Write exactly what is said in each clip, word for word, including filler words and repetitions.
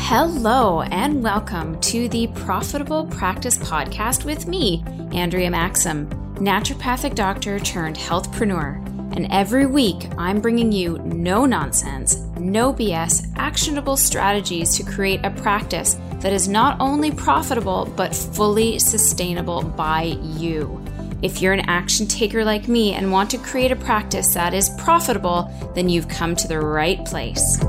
Hello and welcome to the Profitable Practice Podcast with me, Andrea Maxim, naturopathic doctor turned healthpreneur. And every week I'm bringing you no nonsense, no B S, actionable strategies to create a practice that is not only profitable but fully sustainable by you. If you're an action taker like me and want to create a practice that is profitable, then you've come to the right place.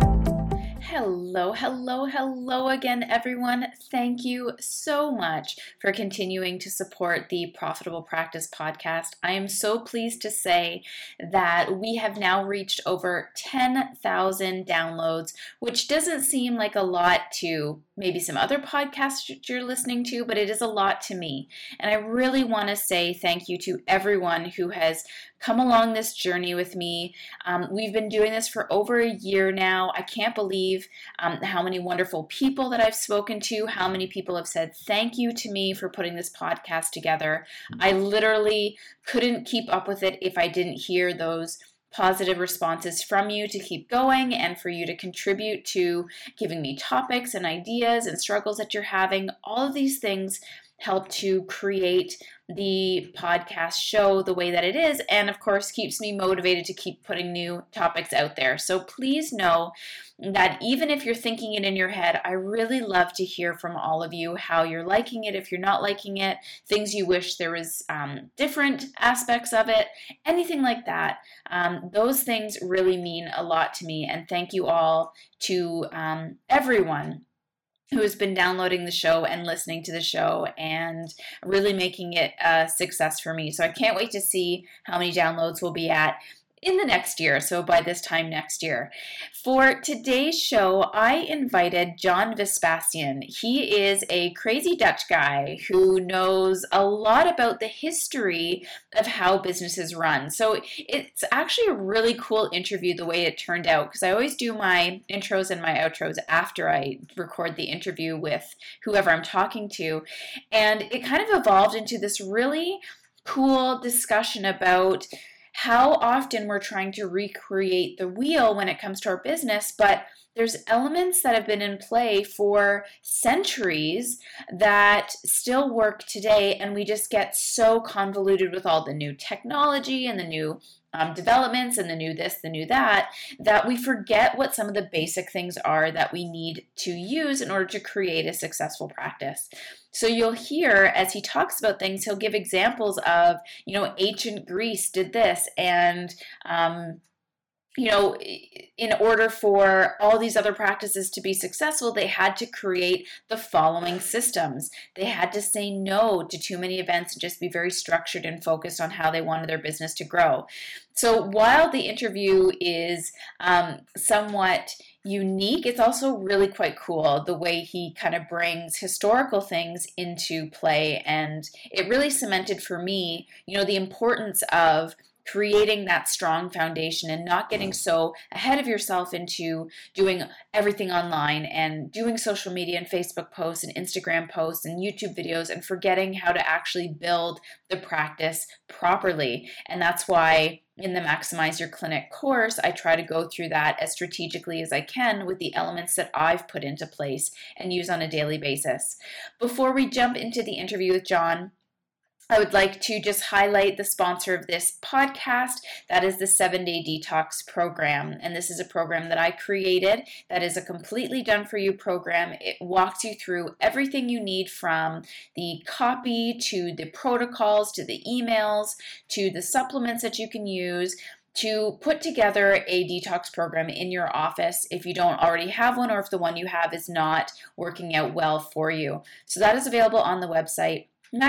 Hello, hello, hello again, everyone. Thank you so much for continuing to support the Profitable Practice Podcast. I am so pleased to say that we have now reached over ten thousand downloads, which doesn't seem like a lot to maybe some other podcasts you're listening to, but it is a lot to me. And I really want to say thank you to everyone who has come along this journey with me. Um, we've been doing this for over a year now. I can't believe um, how many wonderful people that I've spoken to, how many people have said thank you to me for putting this podcast together. I literally couldn't keep up with it if I didn't hear those positive responses from you to keep going and for you to contribute to giving me topics and ideas and struggles that you're having. All of these things help to create the podcast show the way that it is, and of course keeps me motivated to keep putting new topics out there. So please know that even if you're thinking it in your head, I really love to hear from all of you how you're liking it, if you're not liking it, things you wish there was um, different aspects of it, anything like that. Um, those things really mean a lot to me, and thank you all to um, everyone who has been downloading the show and listening to the show and really making it a success for me. So I can't wait to see how many downloads we'll be at in the next year, so by this time next year. For today's show, I invited John Vespasian. He is a crazy Dutch guy who knows a lot about the history of how businesses run. So it's actually a really cool interview the way it turned out, because I always do my intros and my outros after I record the interview with whoever I'm talking to. And it kind of evolved into this really cool discussion about how often we're trying to recreate the wheel when it comes to our business, but there's elements that have been in play for centuries that still work today, and we just get so convoluted with all the new technology and the new um, developments and the new this, the new that, that we forget what some of the basic things are that we need to use in order to create a successful practice. So you'll hear as he talks about things, he'll give examples of, you know, ancient Greece did this, and um, you know, in order for all these other practices to be successful, they had to create the following systems. They had to say no to too many events and just be very structured and focused on how they wanted their business to grow. So while the interview is um, somewhat unique, it's also really quite cool the way he kind of brings historical things into play. And it really cemented for me, you know, the importance of creating that strong foundation and not getting so ahead of yourself into doing everything online and doing social media and Facebook posts and Instagram posts and YouTube videos and forgetting how to actually build the practice properly. And that's why in the Maximize Your Clinic course, I try to go through that as strategically as I can with the elements that I've put into place and use on a daily basis. Before we jump into the interview with John, I would like to just highlight the sponsor of this podcast. That is the seven-Day Detox Program. And this is a program that I created that is a completely done-for-you program. It walks you through everything you need, from the copy to the protocols to the emails to the supplements that you can use to put together a detox program in your office if you don't already have one, or if the one you have is not working out well for you. So that is available on the website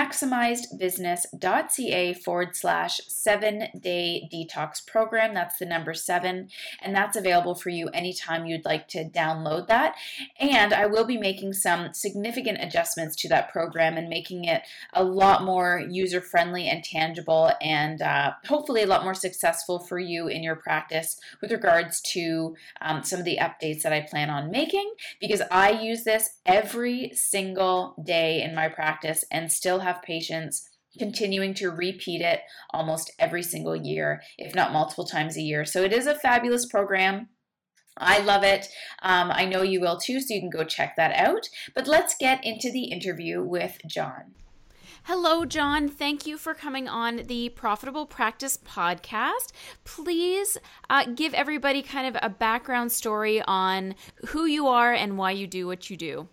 maximizedbusiness.ca forward slash seven day detox program. That's the number seven, and that's available for you anytime you'd like to download that. And I will be making some significant adjustments to that program and making it a lot more user-friendly and tangible, and uh, hopefully a lot more successful for you in your practice with regards to um, some of the updates that I plan on making, because I use this every single day in my practice and still have patients continuing to repeat it almost every single year, if not multiple times a year. So it is a fabulous program. I love it. Um, I know you will too, so you can go check that out. But let's get into the interview with John. Hello, John. Thank you for coming on the Profitable Practice podcast. Please uh, give everybody kind of a background story on who you are and why you do what you do.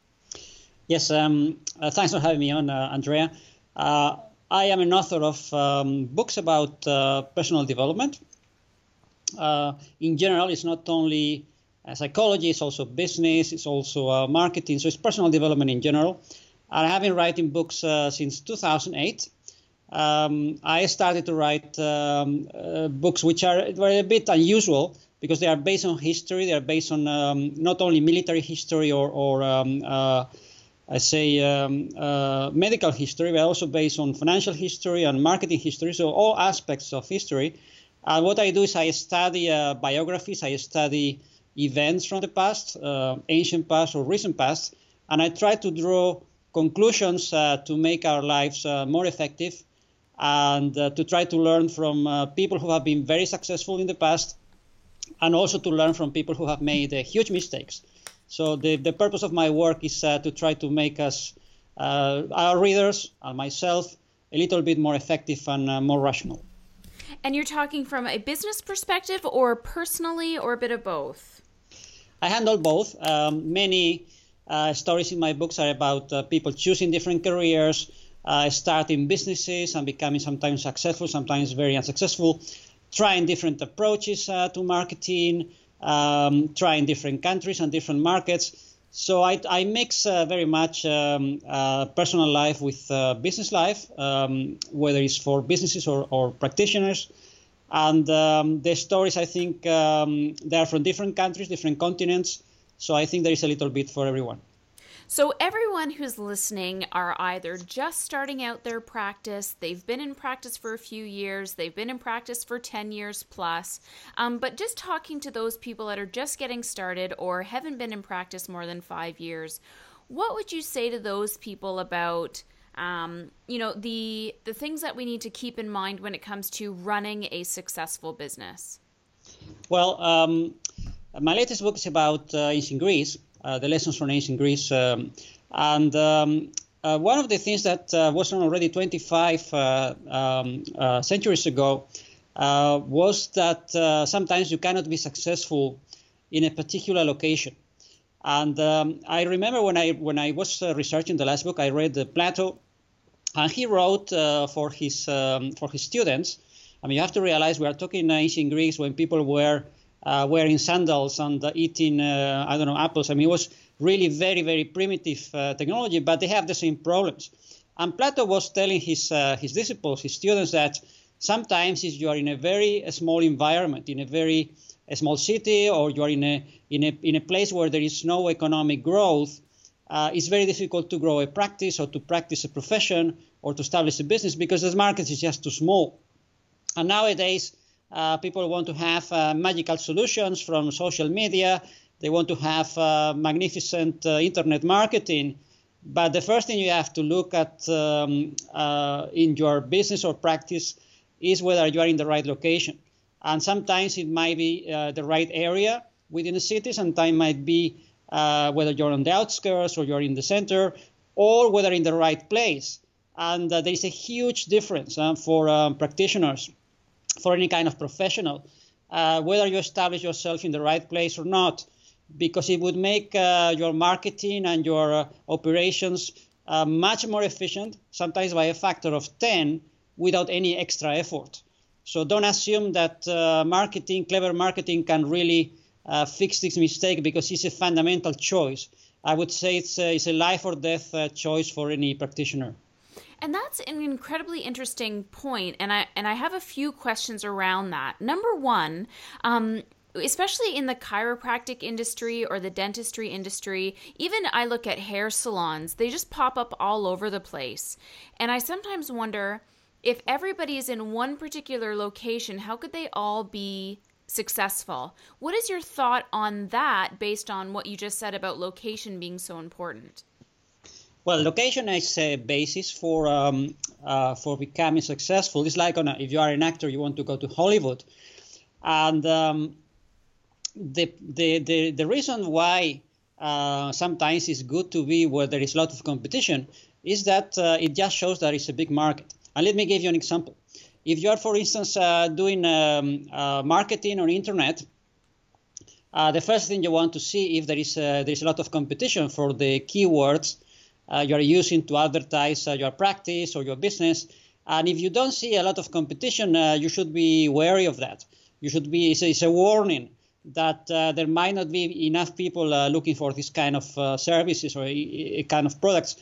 Yes, um, uh, thanks for having me on, uh, Andrea. Uh, I am an author of um, books about uh, personal development. Uh, in general, it's not only uh, psychology, it's also business, it's also uh, marketing, so it's personal development in general. I have been writing books uh, since two thousand eight. Um, I started to write um, uh, books which are were a bit unusual because they are based on history. They are based on um, not only military history or, or um, uh, I say um, uh, medical history, but also based on financial history and marketing history. So all aspects of history. And what I do is I study uh, biographies. I study events from the past, uh, ancient past or recent past, and I try to draw conclusions uh, to make our lives uh, more effective and uh, to try to learn from uh, people who have been very successful in the past and also to learn from people who have made uh, huge mistakes. So the, the purpose of my work is uh, to try to make us, uh, our readers and myself, a little bit more effective and uh, more rational. And you're talking from a business perspective or personally or a bit of both? I handle both. Um, many Uh, stories in my books are about uh, people choosing different careers, uh, starting businesses and becoming sometimes successful, sometimes very unsuccessful, trying different approaches uh, to marketing, um, trying different countries and different markets. So I, I mix uh, very much um, uh, personal life with uh, business life, um, whether it's for businesses or, or practitioners. And um, the stories, I think, um, they are from different countries, different continents. So I think there is a little bit for everyone. So everyone who's listening are either just starting out their practice, they've been in practice for a few years, they've been in practice for ten years plus, um, but just talking to those people that are just getting started or haven't been in practice more than five years, what would you say to those people about um, you know, the the things that we need to keep in mind when it comes to running a successful business? Well, um, my latest book is about uh, ancient Greece, uh, the lessons from ancient Greece. Um, and um, uh, one of the things that uh, was done already twenty-five uh, um, uh, centuries ago uh, was that uh, sometimes you cannot be successful in a particular location. And um, I remember when I when I was uh, researching the last book, I read uh, Plato, and he wrote uh, for his um, for his students. I mean, you have to realize we are talking ancient Greeks when people were Uh, wearing sandals and uh, eating, uh, I don't know, apples. I mean, it was really very, very primitive uh, technology, but they have the same problems. And Plato was telling his uh, his disciples, his students, that sometimes if you are in a very small environment, in a very a small city, or you are in a in a in a place where there is no economic growth, uh, it's very difficult to grow a practice or to practice a profession or to establish a business because the market is just too small. And nowadays, Uh, people want to have uh, magical solutions from social media. They want to have uh, magnificent uh, internet marketing. But the first thing you have to look at um, uh, in your business or practice is whether you are in the right location. And sometimes it might be uh, the right area within the city. Sometimes it might be uh, whether you're on the outskirts or you're in the center, or whether in the right place. And uh, there is a huge difference uh, for um, practitioners, for any kind of professional, uh, whether you establish yourself in the right place or not, because it would make uh, your marketing and your uh, operations uh, much more efficient, sometimes by a factor of ten, without any extra effort. So don't assume that uh, marketing, clever marketing can really uh, fix this mistake, because it's a fundamental choice. I would say it's a, it's a life or death uh, choice for any practitioner. And that's an incredibly interesting point, and I and I have a few questions around that. Number one, um, especially in the chiropractic industry or the dentistry industry, even I look at hair salons, they just pop up all over the place. And I sometimes wonder, if everybody is in one particular location, how could they all be successful? What is your thought on that based on what you just said about location being so important? Well, location is a basis for um, uh, for becoming successful. It's like on a, if you are an actor, you want to go to Hollywood, and um, the, the the the reason why uh, sometimes it's good to be where there is a lot of competition is that uh, it just shows that it's a big market. And let me give you an example. If you are, for instance, uh, doing um, uh, marketing on internet, uh, the first thing you want to see if there is uh, there is a lot of competition for the keywords uh, you are using to advertise uh, your practice or your business. And if you don't see a lot of competition, uh, you should be wary of that. You should be, it's a, it's a warning that uh, there might not be enough people uh, looking for this kind of uh, services or a, a kind of products.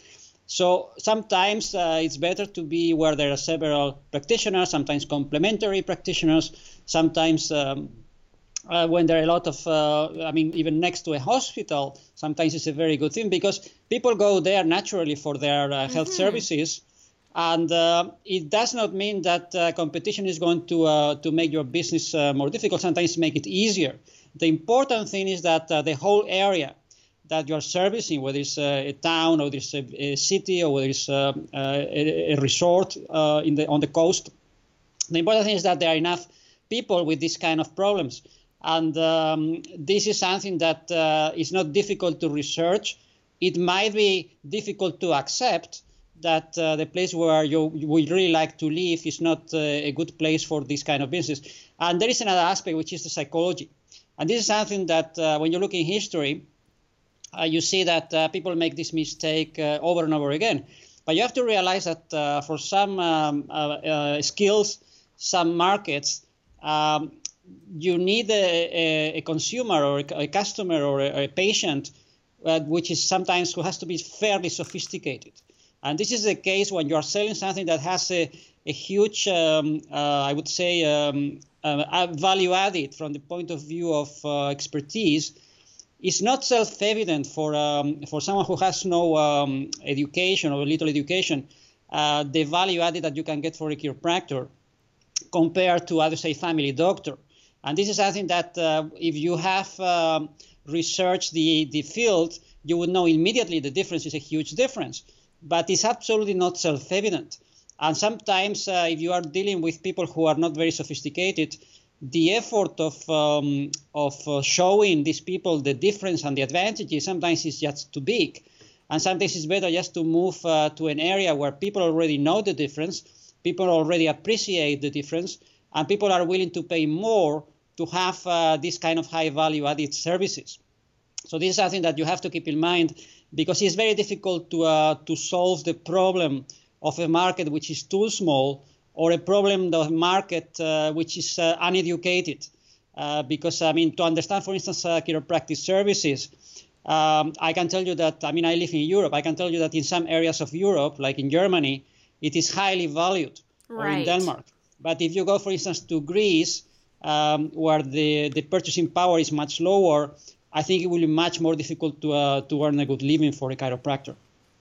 So sometimes uh, it's better to be where there are several practitioners, sometimes complementary practitioners, sometimes um, uh, when there are a lot of, uh, I mean, even next to a hospital, sometimes it's a very good thing because people go there naturally for their uh, health mm-hmm. services. And uh, it does not mean that uh, competition is going to uh, to make your business uh, more difficult. Sometimes make it easier. The important thing is that uh, the whole area that you are servicing, whether it's uh, a town or it's a, a city or whether it's uh, uh, a, a resort uh, in the on the coast, the important thing is that there are enough people with these kind of problems. And um, this is something that uh, is not difficult to research. It might be difficult to accept that uh, the place where you, you would really like to live is not uh, a good place for this kind of business. And there is another aspect, which is the psychology. And this is something that uh, when you look in history, uh, you see that uh, people make this mistake uh, over and over again. But you have to realize that uh, for some um, uh, uh, skills, some markets, um, you need a, a, a consumer or a, a customer or a, a patient, uh, which is sometimes who has to be fairly sophisticated. And this is the case when you are selling something that has a, a huge, um, uh, I would say, um, uh, value added from the point of view of uh, expertise. It's not self-evident for um, for someone who has no um, education or little education, uh, the value added that you can get for a chiropractor compared to, other say, family doctor. And this is something that uh, if you have um, researched the, the field, you would know immediately the difference is a huge difference. But it's absolutely not self-evident. And sometimes uh, if you are dealing with people who are not very sophisticated, the effort of um, of uh, showing these people the difference and the advantages sometimes is just too big. And sometimes it's better just to move uh, to an area where people already know the difference, people already appreciate the difference, and people are willing to pay more to have uh, this kind of high value added services. So this is something that you have to keep in mind, because it's very difficult to uh, to solve the problem of a market which is too small, or a problem of a market uh, which is uh, uneducated. Uh, because, I mean, to understand, for instance, uh, chiropractic services, um, I can tell you that, I mean, I live in Europe. I can tell you that in some areas of Europe, like in Germany, it is highly valued, right. Or in Denmark. But if you go, for instance, to Greece, um, where the, the purchasing power is much lower, I think it will be much more difficult to uh, to earn a good living for a chiropractor.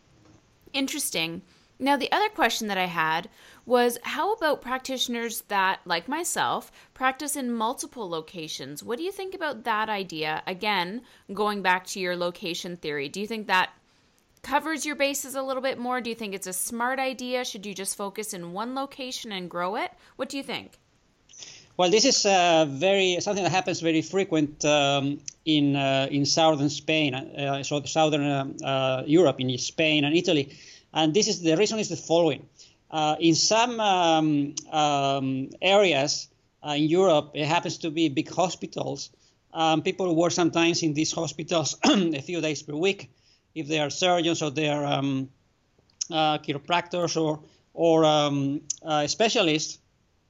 Interesting. Now, the other question that I had was, how about practitioners that, like myself, practice in multiple locations? What do you think about that idea? Again, going back to your location theory, do you think that covers your bases a little bit more? Do you think it's a smart idea? Should you just focus in one location and grow it? What do you think? Well, this is uh, very something that happens very frequent um, in uh, in southern Spain, uh, so southern uh, uh, Europe, in Spain and Italy. And this is the reason is the following: uh, in some um, um, areas uh, in Europe, it happens to be big hospitals. Um, people work sometimes in these hospitals a few days per week, if they are surgeons or they are um, uh, chiropractors or or um, uh, specialists.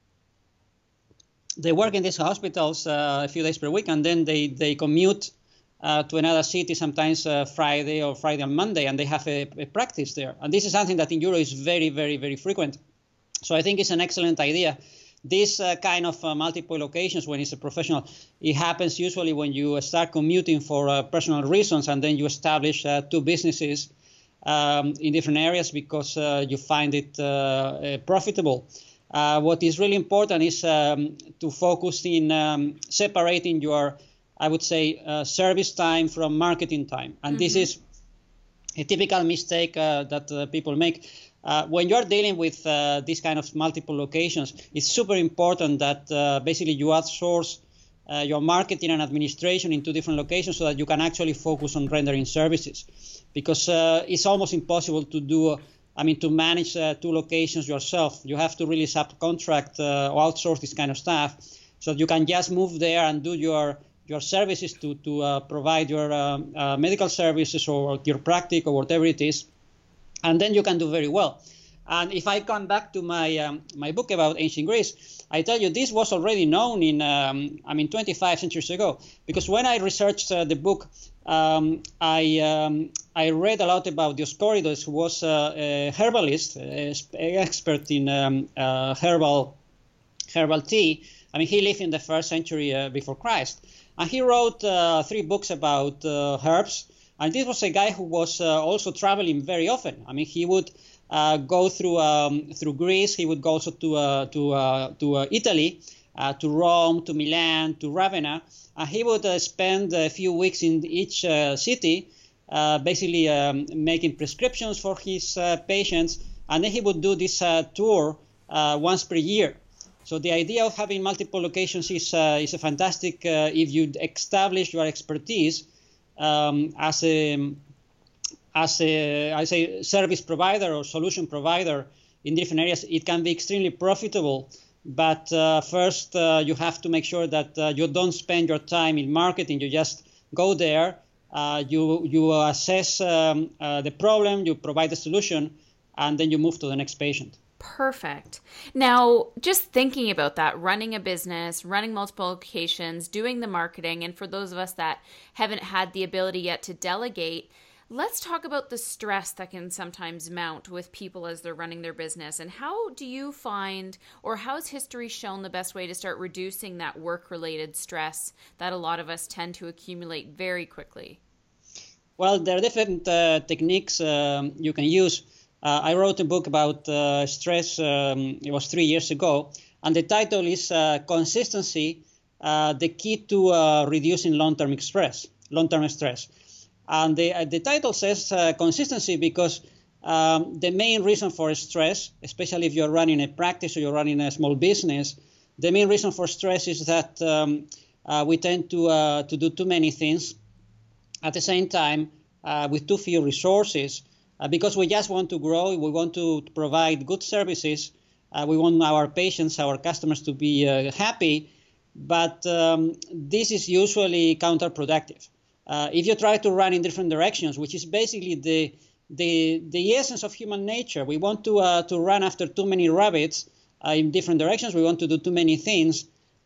They work in these hospitals uh, a few days per week, and then they, they commute uh, to another city, sometimes uh, Friday or Friday and Monday, and they have a, a practice there. And this is something that in Europe is very, very, very frequent. So I think it's an excellent idea. This uh, kind of uh, multiple locations, when it's a professional, it happens usually when you start commuting for uh, personal reasons, and then you establish uh, two businesses um, in different areas because uh, you find it uh, uh, profitable. Uh, what is really important is um, to focus in um, separating your, I would say, uh, service time from marketing time. And mm-hmm. this is a typical mistake uh, that uh, people make. Uh, when you're dealing with uh, this kind of multiple locations, it's super important that uh, basically you outsource uh, your marketing and administration in two different locations so that you can actually focus on rendering services. Because uh, it's almost impossible to do, uh, I mean, to manage uh, two locations yourself. You have to really subcontract uh, or outsource this kind of stuff so that you can just move there and do your your services to, to uh, provide your uh, uh, medical services or your practice or whatever it is. And then you can do very well. And if I come back to my um, my book about ancient Greece, I tell you this was already known in, um, I mean, twenty-five centuries ago. Because when I researched uh, the book, um, I um, I read a lot about Dioscorides, who was uh, a herbalist, an expert in um, uh, herbal herbal tea. I mean, he lived in the first century uh, before Christ. And he wrote uh, three books about uh, herbs. And this was a guy who was uh, also traveling very often. I mean, he would uh, go through um, through Greece. He would go also to uh, to uh, to uh, Italy, uh, to Rome, to Milan, to Ravenna. And he would uh, spend a few weeks in each uh, city, uh, basically um, making prescriptions for his uh, patients. And then he would do this uh, tour uh, once per year. So the idea of having multiple locations is uh, is a fantastic uh, if you establish your expertise um, as a as a I say service provider or solution provider in different areas. It can be extremely profitable, but uh, first uh, you have to make sure that uh, you don't spend your time in marketing. You just go there, uh, you you assess um, uh, the problem, you provide the solution, and then you move to the next patient. Perfect. Now, just thinking about that, running a business, running multiple locations, doing the marketing, and for those of us that haven't had the ability yet to delegate, let's talk about the stress that can sometimes mount with people as they're running their business. And how do you find, or how has history shown the best way to start reducing that work-related stress that a lot of us tend to accumulate very quickly? Well, there are different uh, techniques um, you can use. Uh, I wrote a book about uh, stress, um, it was three years ago, and the title is uh, Consistency, uh, the Key to uh, Reducing Long-Term Stress. Long-term stress. And the, uh, the title says uh, consistency because um, the main reason for stress, especially if you're running a practice or you're running a small business, the main reason for stress is that um, uh, we tend to, uh, to do too many things at the same time uh, with too few resources. Uh, because we just want to grow, we want to provide good services, uh, we want our patients, our customers to be uh, happy, but um, this is usually counterproductive. Uh, if you try to run in different directions, which is basically the the, the essence of human nature, we want to uh, to run after too many rabbits uh, in different directions, we want to do too many things,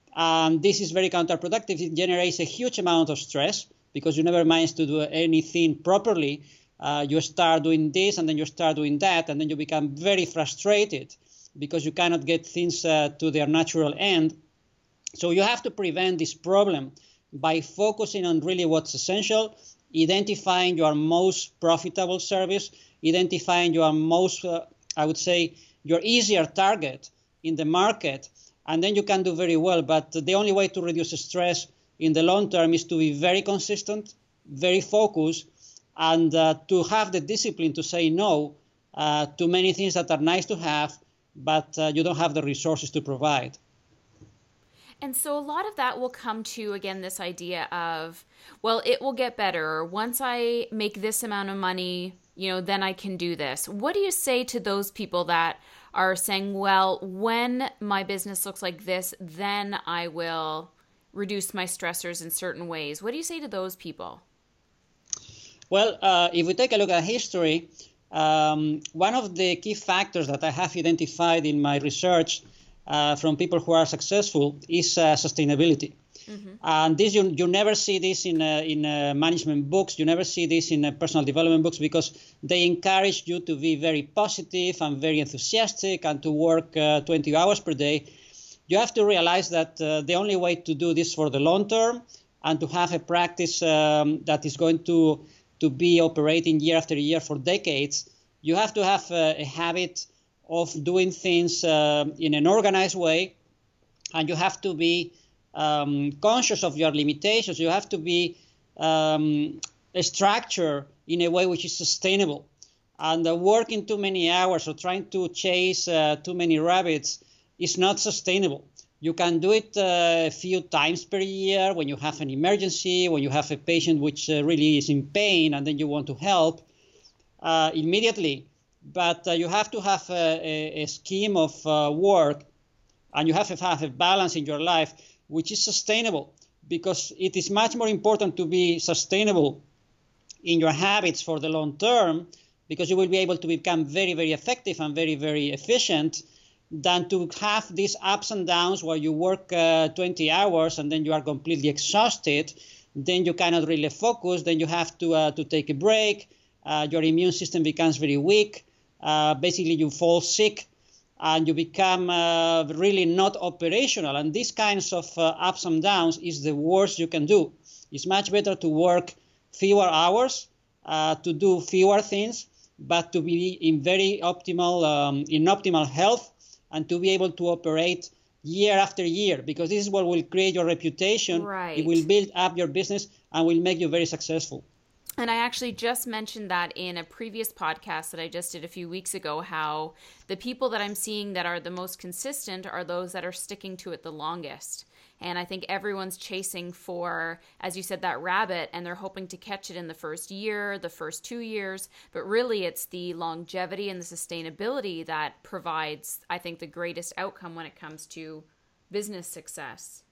and this is very counterproductive. It generates a huge amount of stress because you never manage to do anything properly. Uh, you start doing this and then you start doing that, and then you become very frustrated because you cannot get things uh, to their natural end. So you have to prevent this problem by focusing on really what's essential, identifying your most profitable service, identifying your most, uh, I would say, your easier target in the market, and then you can do very well. But the only way to reduce stress in the long term is to be very consistent, very focused, and uh, to have the discipline to say no uh, to many things that are nice to have, but uh, you don't have the resources to provide. And so a lot of that will come to, again, this idea of, well, it will get better. Once I make this amount of money, you know, then I can do this. What do you say to those people that are saying, well, when my business looks like this, then I will reduce my stressors in certain ways? What do you say to those people? Well, uh, if we take a look at history, um, one of the key factors that I have identified in my research uh, from people who are successful is uh, sustainability. Mm-hmm. And this you, you never see this in uh, in uh, management books. You never see this in uh, personal development books because they encourage you to be very positive and very enthusiastic and to work uh, twenty hours per day. You have to realize that uh, the only way to do this for the long term and to have a practice um, that is going to to be operating year after year for decades, you have to have a, a habit of doing things uh, in an organized way, and you have to be um, conscious of your limitations. You have to be um, a structure in a way which is sustainable. And uh, working too many hours or trying to chase uh, too many rabbits is not sustainable. You can do it uh, a few times per year when you have an emergency, when you have a patient which uh, really is in pain and then you want to help uh, immediately. But uh, you have to have a, a, a scheme of uh, work, and you have to have a balance in your life which is sustainable, because it is much more important to be sustainable in your habits for the long term, because you will be able to become very, very effective and very, very efficient, than to have these ups and downs where you work uh, twenty hours and then you are completely exhausted, then you cannot really focus, then you have to uh, to take a break, uh, your immune system becomes very weak, uh, basically you fall sick, and you become uh, really not operational. And these kinds of uh, ups and downs is the worst you can do. It's much better to work fewer hours, uh, to do fewer things, but to be in very optimal, um, in optimal health, and to be able to operate year after year, because this is what will create your reputation. Right. It will build up your business and will make you very successful. And I actually just mentioned that in a previous podcast that I just did a few weeks ago, how the people that I'm seeing that are the most consistent are those that are sticking to it the longest. And I think everyone's chasing for, as you said, that rabbit, and they're hoping to catch it in the first year, the first two years. But really, it's the longevity and the sustainability that provides, I think, the greatest outcome when it comes to business success.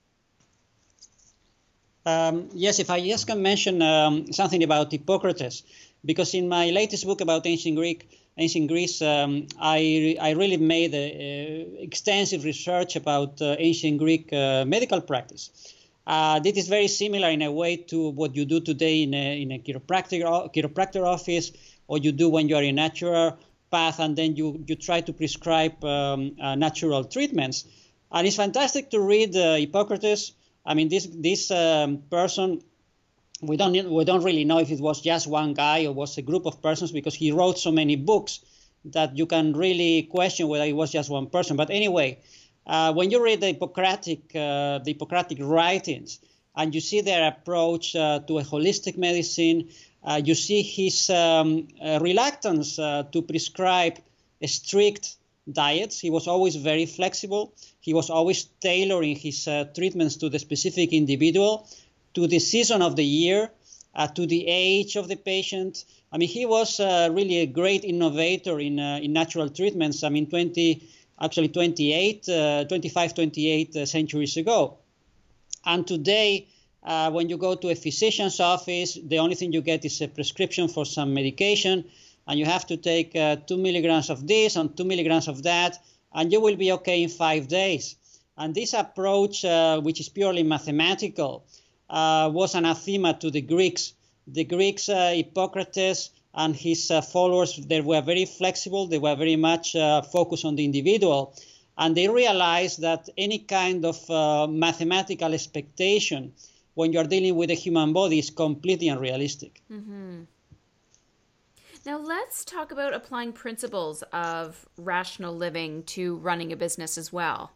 Um, yes, if I just can mention um, something about Hippocrates, because in my latest book about ancient Greek, ancient Greece, um, I I really made a, a extensive research about uh, ancient Greek uh, medical practice. Uh, this is very similar in a way to what you do today in a in a chiropractic chiropractor office, or you do when you are in natural path, and then you you try to prescribe um, uh, natural treatments. And it's fantastic to read uh, Hippocrates. I mean, this this um, person, we don't we don't really know if it was just one guy or was a group of persons, because he wrote so many books that you can really question whether it was just one person. But anyway, uh, when you read the Hippocratic uh, the Hippocratic writings, and you see their approach uh, to a holistic medicine, uh, you see his um, uh, reluctance uh, to prescribe a strict diets. He was always very flexible. He was always tailoring his uh, treatments to the specific individual, to the season of the year, uh, to the age of the patient. I mean, he was uh, really a great innovator in uh, in natural treatments. I mean, twenty, actually twenty-eight, uh, twenty-five, twenty-eight uh, centuries ago. And today, uh, when you go to a physician's office, the only thing you get is a prescription for some medication, and you have to take uh, two milligrams of this and two milligrams of that, and you will be okay in five days. And this approach, uh, which is purely mathematical, uh, was anathema to the Greeks. The Greeks, uh, Hippocrates and his uh, followers, they were very flexible. They were very much uh, focused on the individual. And they realized that any kind of uh, mathematical expectation when you're dealing with a human body is completely unrealistic. Mm-hmm. Now let's talk about applying principles of rational living to running a business as well.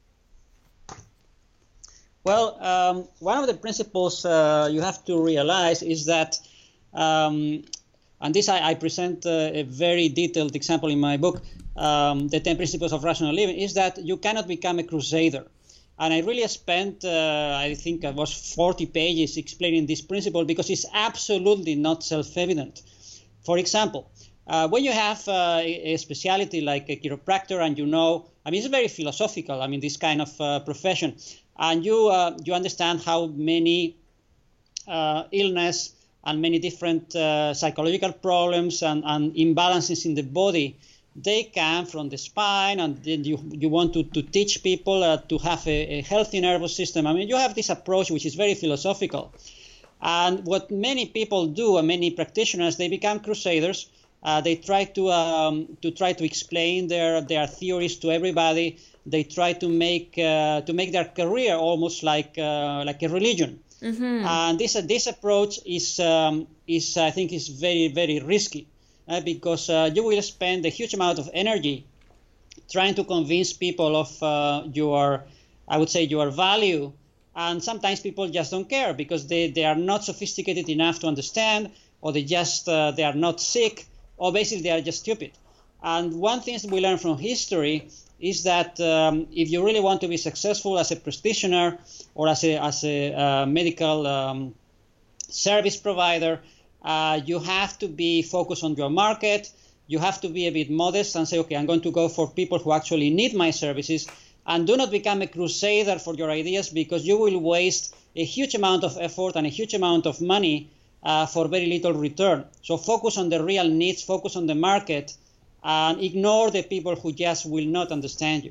Well, um, one of the principles uh, you have to realize is that, um, and this I, I present uh, a very detailed example in my book, um, The ten Principles of Rational Living, is that you cannot become a crusader. And I really spent, uh, I think it was forty pages explaining this principle, because it's absolutely not self-evident. For example, uh, when you have uh, a specialty like a chiropractor, and you know, I mean, it's very philosophical, I mean, this kind of uh, profession, and you uh, you understand how many uh, illness and many different uh, psychological problems and, and imbalances in the body, they come from the spine, and then you, you want to, to teach people uh, to have a, a healthy nervous system. I mean, you have this approach which is very philosophical. And what many people do, and many practitioners, they become crusaders. Uh, they try to um, to try to explain their their theories to everybody. They try to make uh, to make their career almost like uh, like a religion. Mm-hmm. And this uh, this approach is um, is I think is very very risky, uh, because uh, you will spend a huge amount of energy trying to convince people of uh, your, I would say, your value. And sometimes people just don't care, because they, they are not sophisticated enough to understand, or they just uh, they are not sick, or basically they are just stupid. And one thing we learn from history is that um, if you really want to be successful as a practitioner or as a, as a uh, medical um, service provider, uh, you have to be focused on your market. You have to be a bit modest and say, okay, I'm going to go for people who actually need my services, and do not become a crusader for your ideas, because you will waste a huge amount of effort and a huge amount of money uh, for very little return. So focus on the real needs, focus on the market, and ignore the people who just will not understand you.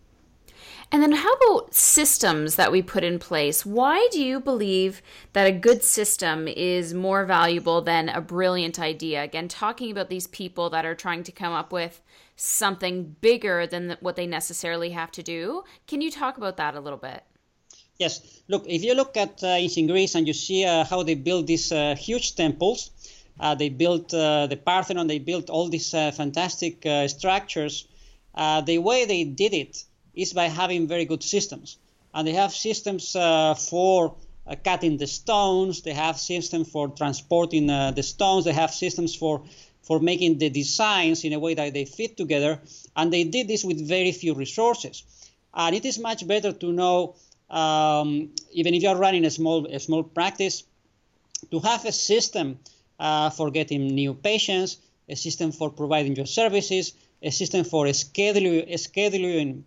And then how about systems that we put in place? Why do you believe that a good system is more valuable than a brilliant idea? Again, talking about these people that are trying to come up with something bigger than what they necessarily have to do. Can you talk about that a little bit? Yes. Look, if you look at uh, ancient Greece and you see uh, how they built these uh, huge temples, uh, they built uh, the Parthenon, they built all these uh, fantastic uh, structures. Uh, the way they did it is by having very good systems. And they have systems uh, for uh, cutting the stones, they have systems for transporting uh, the stones, they have systems for, for making the designs in a way that they fit together, and they did this with very few resources. And it is much better to know, um, even if you're running a small, a small practice, to have a system uh, for getting new patients, a system for providing your services, a system for scheduling, scheduling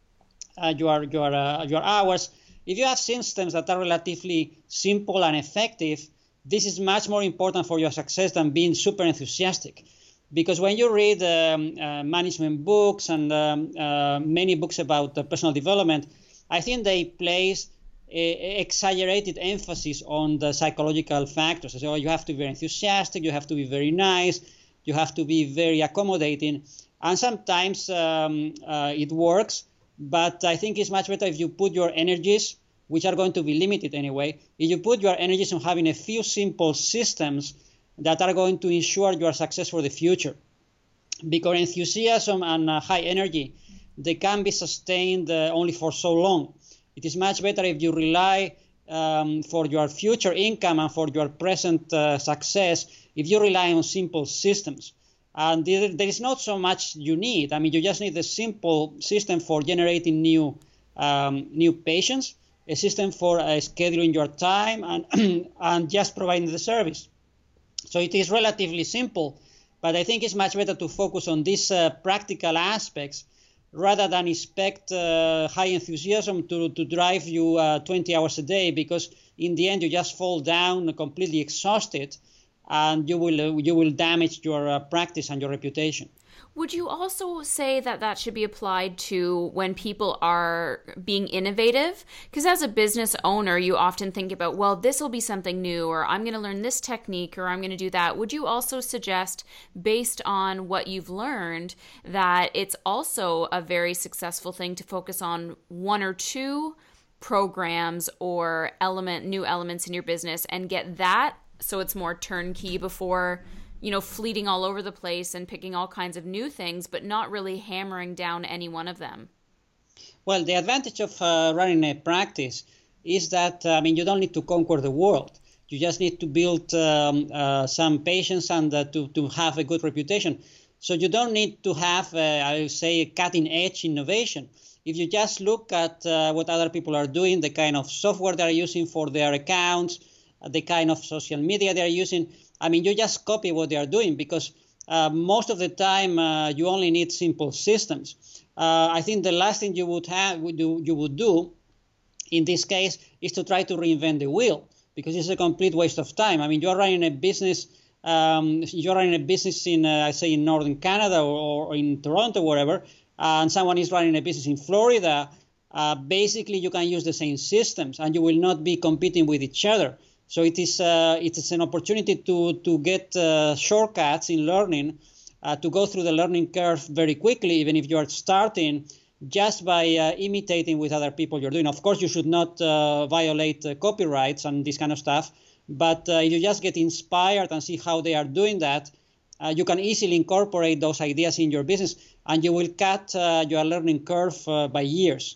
Uh, your your uh, your hours. If you have systems that are relatively simple and effective, this is much more important for your success than being super enthusiastic. Because when you read um, uh, management books and um, uh, many books about uh, personal development, I think they place a, a exaggerated emphasis on the psychological factors. So you have to be very enthusiastic, you have to be very nice, you have to be very accommodating, and sometimes um, uh, it works. But I think it's much better if you put your energies, which are going to be limited anyway, if you put your energies on having a few simple systems that are going to ensure your success for the future. Because enthusiasm and uh, high energy, they can be sustained uh, only for so long. It is much better if you rely um, for your future income and for your present uh, success, if you rely on simple systems. And there, there is not so much you need. I mean, you just need a simple system for generating new um, new patients, a system for uh, scheduling your time, and and just providing the service. So it is relatively simple, but I think it's much better to focus on these uh, practical aspects rather than expect uh, high enthusiasm to, to drive you uh, twenty hours a day, because in the end you just fall down completely exhausted, and you will uh, you will damage your uh, practice and your reputation. Would you also say that that should be applied to when people are being innovative? Because as a business owner, you often think about, well, this will be something new, or I'm going to learn this technique, or I'm going to do that. Would you also suggest, based on what you've learned, that it's also a very successful thing to focus on one or two programs or element, new elements in your business and get that so it's more turnkey before, you know, fleeting all over the place and picking all kinds of new things, but not really hammering down any one of them? Well, the advantage of uh, running a practice is that, uh, I mean, you don't need to conquer the world. You just need to build um, uh, some patience and uh, to, to have a good reputation. So you don't need to have, uh, I would say, cutting-edge innovation. If you just look at uh, what other people are doing, the kind of software they're using for their accounts, the kind of social media they're using, I mean, you just copy what they are doing, because uh, most of the time uh, you only need simple systems. Uh, I think the last thing you would have, would do, you would do in this case is to try to reinvent the wheel, because it's a complete waste of time. I mean, you're running a business, um, you're running a business in, uh, I say, in Northern Canada or, or in Toronto, wherever, and someone is running a business in Florida. Uh, basically, you can use the same systems, and you will not be competing with each other. So it is uh, it is an opportunity to to get uh, shortcuts in learning, uh, to go through the learning curve very quickly, even if you are starting, just by uh, imitating with other people you're doing. Of course, you should not uh, violate uh, copyrights and this kind of stuff, but uh, if you just get inspired and see how they are doing that, uh, you can easily incorporate those ideas in your business, and you will cut uh, your learning curve uh, by years.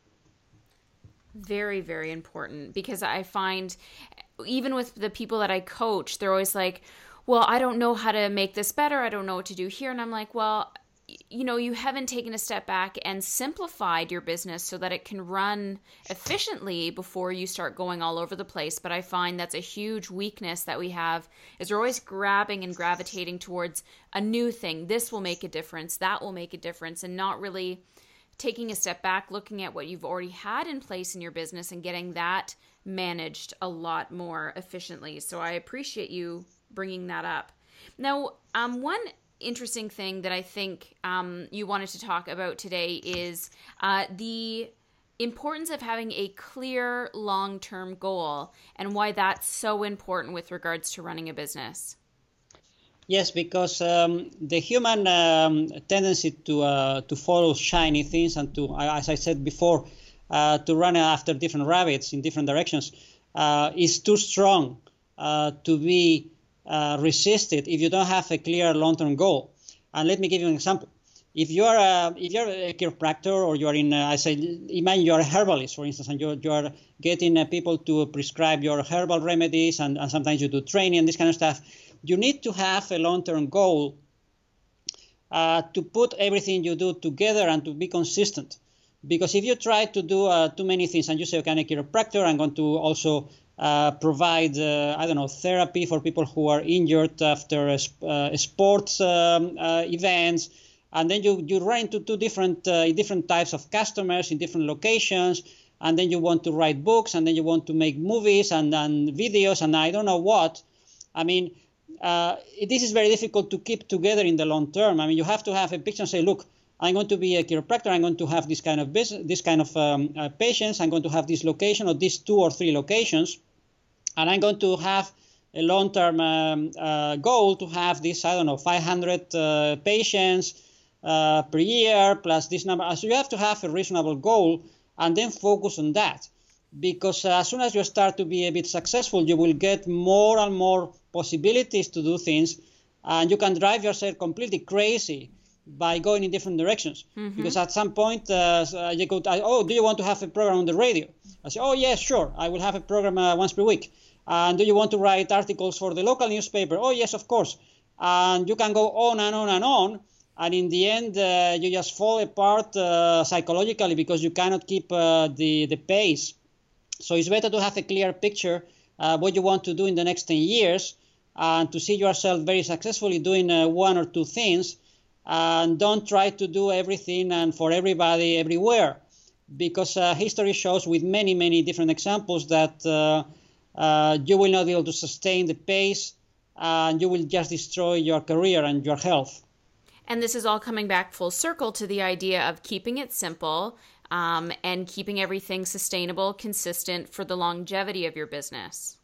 Very, very important, because I find, even with the people that I coach, they're always like, well, I don't know how to make this better. I don't know what to do here. And I'm like, well, you know, you haven't taken a step back and simplified your business so that it can run efficiently before you start going all over the place. But I find that's a huge weakness that we have, is we're always grabbing and gravitating towards a new thing. This will make a difference. That will make a difference. And not really taking a step back, looking at what you've already had in place in your business and getting that managed a lot more efficiently. So I appreciate you bringing that up. Now, um, one interesting thing that I think um, you wanted to talk about today is uh, the importance of having a clear long-term goal and why that's so important with regards to running a business. Yes, because um, the human um, tendency to uh, to follow shiny things and to, as I said before, uh, to run after different rabbits in different directions uh, is too strong uh, to be Uh, resisted if you don't have a clear long-term goal. And let me give you an example. If you are a, if you're a chiropractor, or you are in, uh, I say, imagine you are a herbalist, for instance, and you you are getting uh, people to prescribe your herbal remedies, and, and sometimes you do training and this kind of stuff. You need to have a long-term goal uh, to put everything you do together and to be consistent. Because if you try to do uh, too many things and you say, okay, I'm a chiropractor, I'm going to also Uh, provide, uh, I don't know, therapy for people who are injured after uh, uh, sports um, uh, events, and then you, you run into two different uh, different types of customers in different locations, and then you want to write books, and then you want to make movies and, and videos, and I don't know what. I mean, uh, this is very difficult to keep together in the long term. I mean, you have to have a picture and say, look, I'm going to be a chiropractor. I'm going to have this kind of business, this kind of um, uh, patients. I'm going to have this location or these two or three locations, and I'm going to have a long-term um, uh, goal to have this, I don't know, five hundred uh, patients uh, per year plus this number. So you have to have a reasonable goal and then focus on that, because uh, as soon as you start to be a bit successful, you will get more and more possibilities to do things, and you can drive yourself completely crazy by going in different directions. Mm-hmm. Because at some point, uh, you could, oh, do you want to have a program on the radio? I say, oh, yes, sure. I will have a program uh, once per week. And do you want to write articles for the local newspaper? Oh, yes, of course. And you can go on and on and on. And in the end, uh, you just fall apart uh, psychologically because you cannot keep uh, the, the pace. So it's better to have a clear picture uh, what you want to do in the next ten years, and to see yourself very successfully doing uh, one or two things. And don't try to do everything and for everybody everywhere, because uh, history shows with many, many different examples that uh, uh, you will not be able to sustain the pace, and you will just destroy your career and your health. And this is all coming back full circle to the idea of keeping it simple um, and keeping everything sustainable, consistent for the longevity of your business.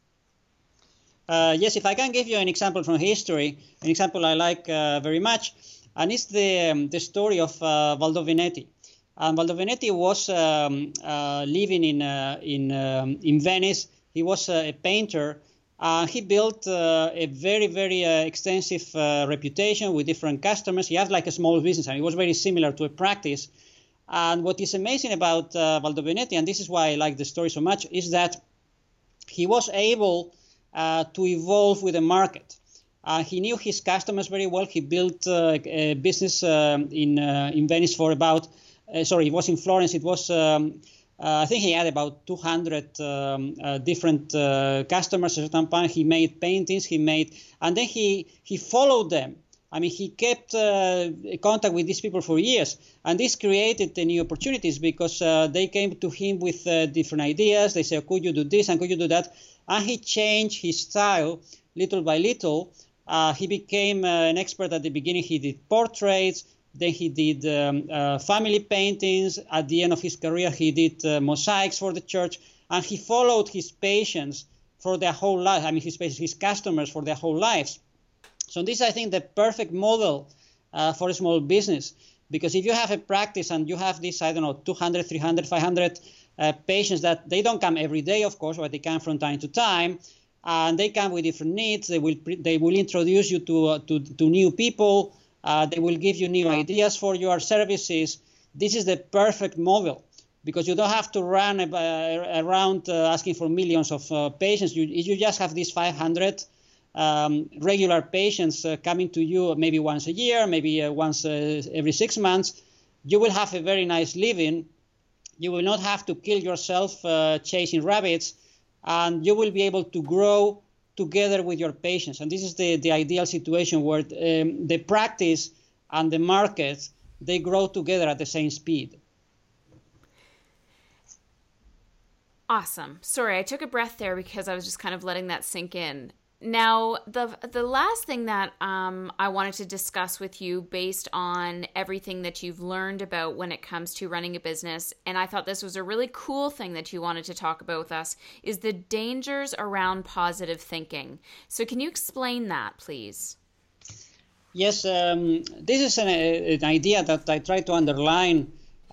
Uh, yes, if I can give you an example from history, an example I like uh, very much. And it's the, um, the story of uh, Valdo Venetti. And Valdo Venetti was um, uh, living in, uh, in, um, in Venice. He was uh, a painter. Uh, he built uh, a very, very uh, extensive uh, reputation with different customers. He had like a small business, and it was very similar to a practice. And what is amazing about uh, Valdo Venetti, and this is why I like the story so much, is that he was able uh, to evolve with the market. Uh, he knew his customers very well. He built uh, a business um, in uh, in Venice for about, uh, sorry, it was in Florence. It was, um, uh, I think he had about two hundred um, uh, different uh, customers at some point. He made paintings, he made, and then he, he followed them. I mean, he kept uh, contact with these people for years. And this created the new opportunities, because uh, they came to him with uh, different ideas. They said, could you do this and could you do that? And he changed his style little by little. Uh, he became uh, an expert at the beginning. He did portraits, then he did um, uh, family paintings. At the end of his career, he did uh, mosaics for the church, and he followed his patients for their whole life. I mean, his patients, his customers for their whole lives. So this is, I think, the perfect model uh, for a small business, because if you have a practice and you have this, I don't know, two hundred, three hundred, five hundred uh, patients that they don't come every day, of course, but they come from time to time. And they come with different needs. They will they will introduce you to uh, to, to new people. Uh, they will give you new ideas for your services. This is the perfect model, because you don't have to run uh, around uh, asking for millions of uh, patients. You you just have these five hundred um, regular patients uh, coming to you maybe once a year, maybe uh, once uh, every six months, you will have a very nice living. You will not have to kill yourself uh, chasing rabbits, and you will be able to grow together with your patients. And this is the, the ideal situation where um, the practice and the market, they grow together at the same speed. Awesome. Sorry, I took a breath there because I was just kind of letting that sink in. Now, the the last thing that um, I wanted to discuss with you based on everything that you've learned about when it comes to running a business, and I thought this was a really cool thing that you wanted to talk about with us, is the dangers around positive thinking. So can you explain that, please? Yes, um, this is an, an idea that I try to underline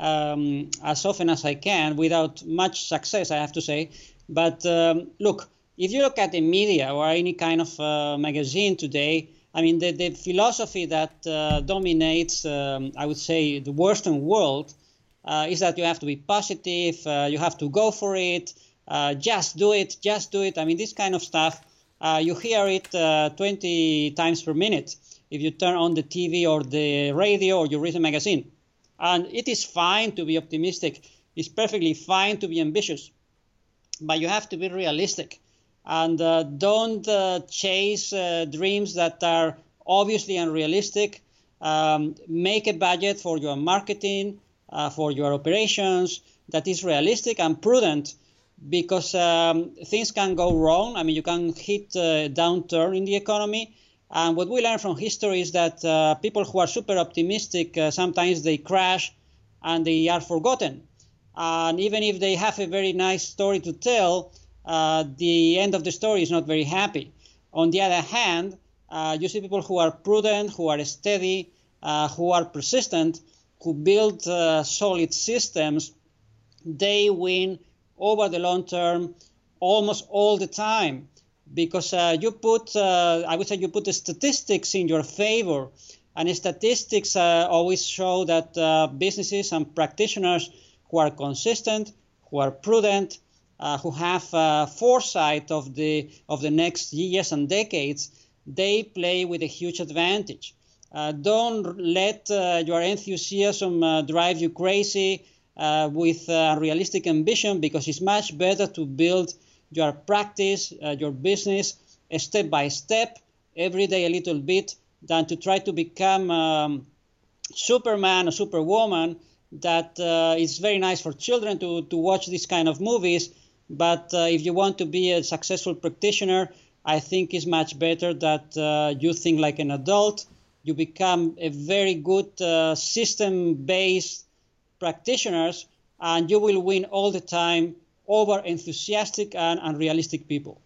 um, as often as I can without much success, I have to say. But um, look, if you look at the media or any kind of uh, magazine today, I mean, the, the philosophy that uh, dominates, um, I would say, the Western world uh, is that you have to be positive, uh, you have to go for it, uh, just do it, just do it. I mean, this kind of stuff, uh, you hear it uh, twenty times per minute if you turn on the T V or the radio or you read a magazine. And it is fine to be optimistic. It's perfectly fine to be ambitious. But you have to be realistic. And uh, don't uh, chase uh, dreams that are obviously unrealistic. Um, make a budget for your marketing, uh, for your operations that is realistic and prudent, because um, things can go wrong. I mean, you can hit a downturn in the economy. And what we learn from history is that uh, people who are super optimistic, uh, sometimes they crash and they are forgotten. And even if they have a very nice story to tell, uh, the end of the story is not very happy. On the other hand, uh, you see people who are prudent, who are steady, uh, who are persistent, who build uh, solid systems. They win over the long term almost all the time, because uh, you put, uh, I would say you put the statistics in your favor. And statistics uh, always show that uh, businesses and practitioners who are consistent, who are prudent, uh, who have uh, foresight of the of the next years and decades, they play with a huge advantage. Uh, don't let uh, your enthusiasm uh, drive you crazy uh, with uh, realistic ambition, because it's much better to build your practice, uh, your business, step by step, every day a little bit, than to try to become um, Superman or Superwoman. That uh, is very nice for children to, to watch these kind of movies. But uh, if you want to be a successful practitioner, I think it's much better that uh, you think like an adult. You become a very good uh, system-based practitioners, and you will win all the time over enthusiastic and unrealistic people.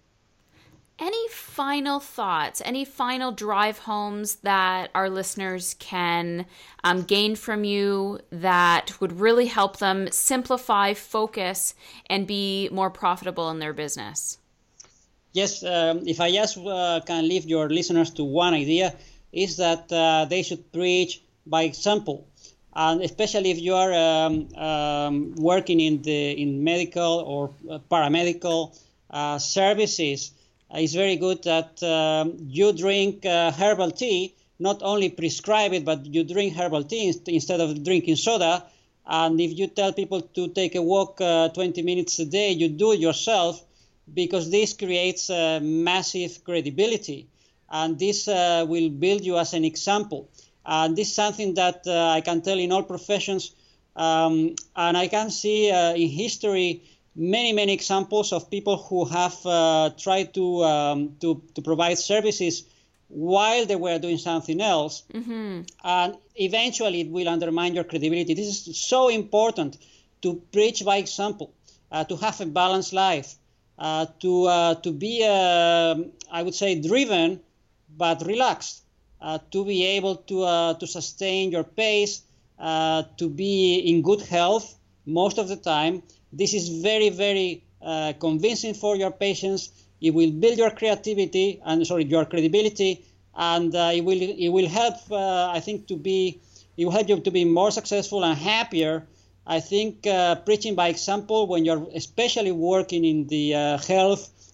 Any final thoughts, any final drive homes that our listeners can um, gain from you that would really help them simplify, focus, and be more profitable in their business? Yes, um, if I just uh, can leave your listeners to one idea, is that uh, they should preach by example. And especially if you are um, um, working in the in medical or paramedical uh, services, it's very good that um, you drink uh, herbal tea, not only prescribe it, but you drink herbal tea instead of drinking soda. And if you tell people to take a walk uh, twenty minutes a day, you do it yourself, because this creates uh, massive credibility. And this uh, will build you as an example. And this is something that uh, I can tell in all professions. Um, and I can see uh, in history many, many examples of people who have uh, tried to, um, to to provide services while they were doing something else. Mm-hmm. And eventually it will undermine your credibility. This is so important, to preach by example, uh, to have a balanced life, uh, to, uh, to be, uh, I would say, driven, but relaxed, uh, to be able to, uh, to sustain your pace, uh, to be in good health most of the time. This is very, very uh, convincing for your patients. It will build your creativity and sorry, your credibility, and uh, it will it will help. Uh, I think to be it will help you to be more successful and happier. I think uh, preaching by example, when you're especially working in the uh, health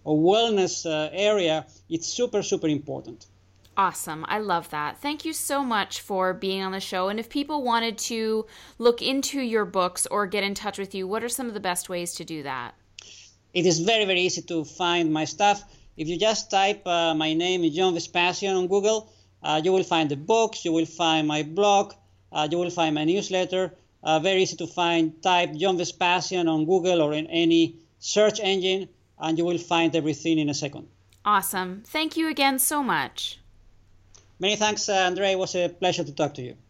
or wellness uh, area, it's super, super important. Awesome. I love that. Thank you so much for being on the show. And if people wanted to look into your books or get in touch with you, what are some of the best ways to do that? It is very, very easy to find my stuff. If you just type uh, my name, John Vespasian, on Google, uh, you will find the books, you will find my blog, uh, you will find my newsletter. Uh, very easy to find. Type John Vespasian on Google or in any search engine, and you will find everything in a second. Awesome. Thank you again so much. Many thanks, uh, Andre. It was a pleasure to talk to you.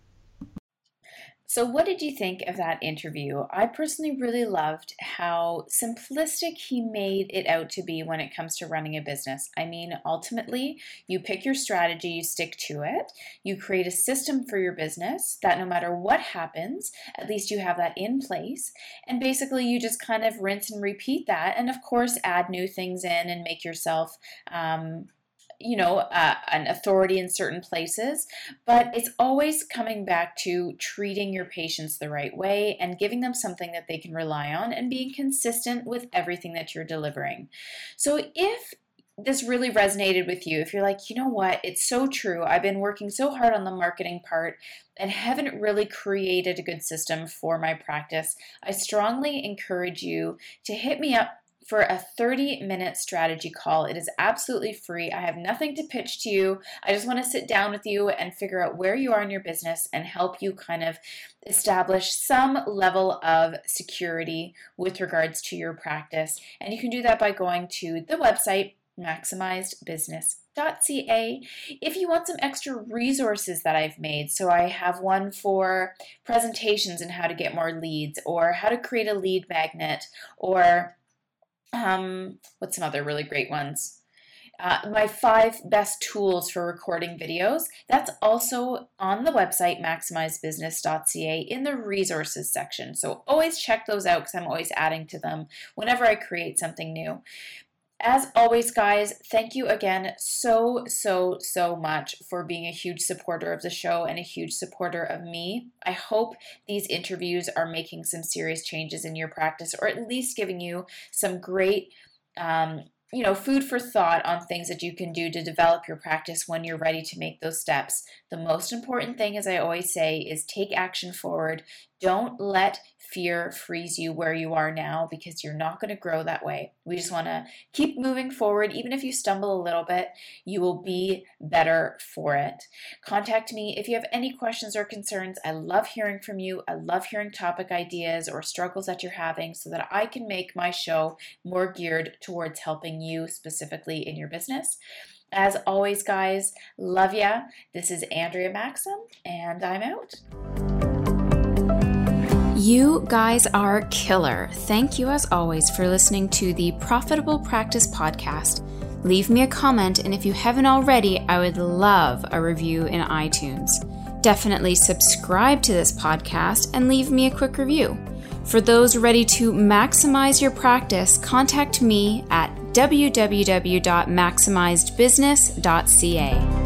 So what did you think of that interview? I personally really loved how simplistic he made it out to be when it comes to running a business. I mean, ultimately, you pick your strategy, you stick to it, you create a system for your business that no matter what happens, at least you have that in place. And basically, you just kind of rinse and repeat that. And of course, add new things in and make yourself um, you know, uh, an authority in certain places, but it's always coming back to treating your patients the right way and giving them something that they can rely on and being consistent with everything that you're delivering. So if this really resonated with you, if you're like, you know what, it's so true, I've been working so hard on the marketing part and haven't really created a good system for my practice, I strongly encourage you to hit me up for a thirty minute strategy call. It is absolutely free. I have nothing to pitch to you. I just want to sit down with you and figure out where you are in your business and help you kind of establish some level of security with regards to your practice. And you can do that by going to the website maximized business dot c a. If you want some extra resources that I've made, so I have one for presentations and how to get more leads, or how to create a lead magnet, or Um, what's some other really great ones? Uh, my five best tools for recording videos. That's also on the website maximized business dot c a in the resources section. So always check those out because I'm always adding to them whenever I create something new. As always, guys, thank you again so, so, so much for being a huge supporter of the show and a huge supporter of me. I hope these interviews are making some serious changes in your practice, or at least giving you some great, um, you know, food for thought on things that you can do to develop your practice when you're ready to make those steps. The most important thing, as I always say, is take action forward. Don't let fear freeze you where you are now, because you're not going to grow that way. We just want to keep moving forward. Even if you stumble a little bit, you will be better for it. Contact me if you have any questions or concerns. I love hearing from you. I love hearing topic ideas or struggles that you're having so that I can make my show more geared towards helping you specifically in your business. As always, guys, love ya. This is Andrea Maxim, and I'm out. You guys are killer. Thank you as always for listening to the Profitable Practice Podcast. Leave me a comment, and if you haven't already, I would love a review in iTunes. Definitely subscribe to this podcast and leave me a quick review. For those ready to maximize your practice, contact me at w w w dot maximized business dot c a.